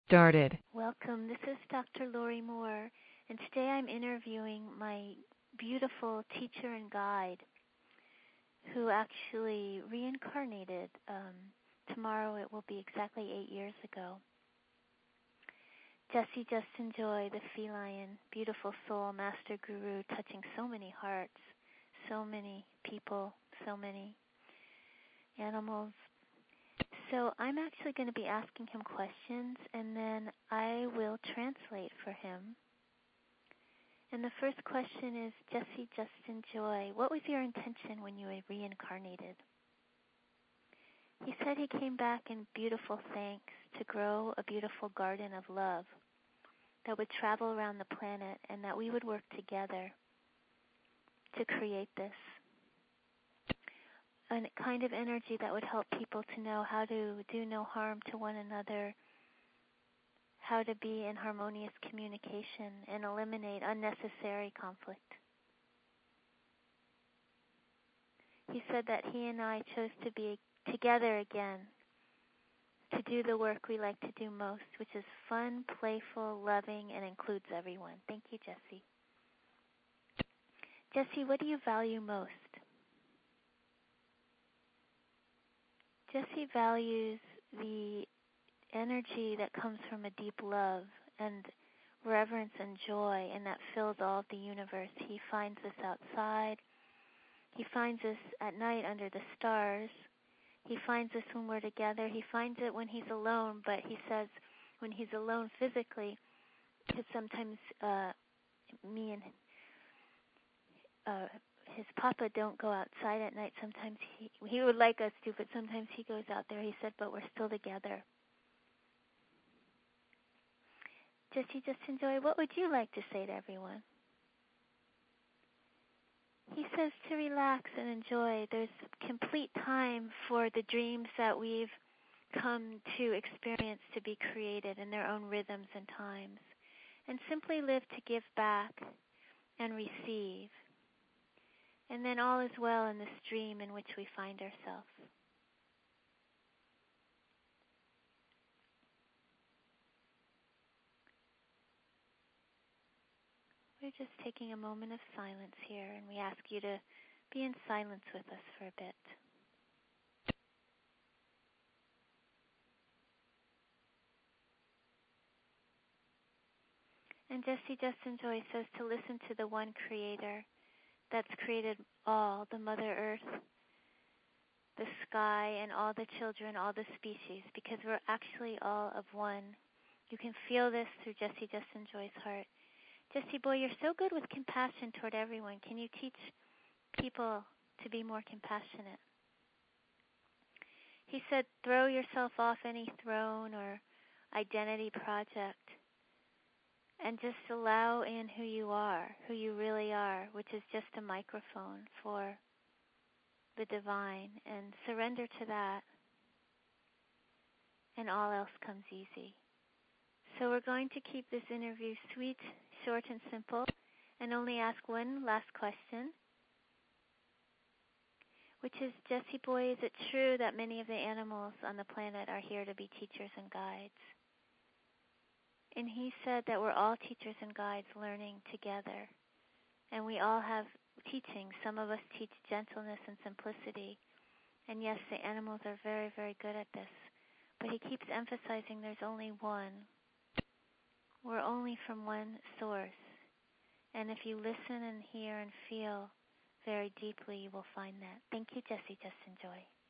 started. Welcome. This is Dr. Lori Moore, and today I'm interviewing my beautiful teacher and guide who actually reincarnated. Tomorrow it will be exactly 8 years ago. Jessie Justin Joy, the feline, beautiful soul, master guru, touching so many hearts, so many people, so many animals. So I'm actually going to be asking him questions, and then I will translate for him. And the first question is, Jessie Justin Joy, what was your intention when you were reincarnated? He said he came back in beautiful thanks to grow a beautiful garden of love that would travel around the planet and that we would work together to create this. A kind of energy that would help people to know how to do no harm to one another, how to be in harmonious communication and eliminate unnecessary conflict. He said that he and I chose to be together again to do the work we like to do most, which is fun, playful, loving, and includes everyone. Thank you, Jessie. Jessie, what do you value most? Jessie values the energy that comes from a deep love and reverence and joy, and that fills all of the universe. He finds this outside. He finds this at night under the stars. He finds this when we're together. He finds it when he's alone, but he says when he's alone physically, because sometimes me and his papa don't go outside at night. Sometimes he would like us to, but sometimes he goes out there. He said, but we're still together. Jessie, just enjoy. What would you like to say to everyone? He says to relax and enjoy. There's complete time for the dreams that we've come to experience to be created in their own rhythms and times. And simply live to give back and receive. And then all is well in this dream in which we find ourselves. We're just taking a moment of silence here, and we ask you to be in silence with us for a bit. And Jessie Justin Joy says to listen to the one creator that's created all, the Mother Earth, the sky, and all the children, all the species, because we're actually all of one. You can feel this through Jessie Justin Joy's heart. Jessie boy, you're so good with compassion toward everyone. Can you teach people to be more compassionate? He said, throw yourself off any throne or identity project and just allow in who you are, who you really are, which is just a microphone for the divine, and surrender to that, and all else comes easy. So we're going to keep this interview sweet, short, and simple, and only ask one last question, which is, Jessie boy, is it true that many of the animals on the planet are here to be teachers and guides? And he said that we're all teachers and guides learning together, and we all have teaching. Some of us teach gentleness and simplicity, and yes, the animals are very, very good at this, but he keeps emphasizing there's only one. We're only from one source, and if you listen and hear and feel very deeply, you will find that. Thank you, Jessie. Just enjoy.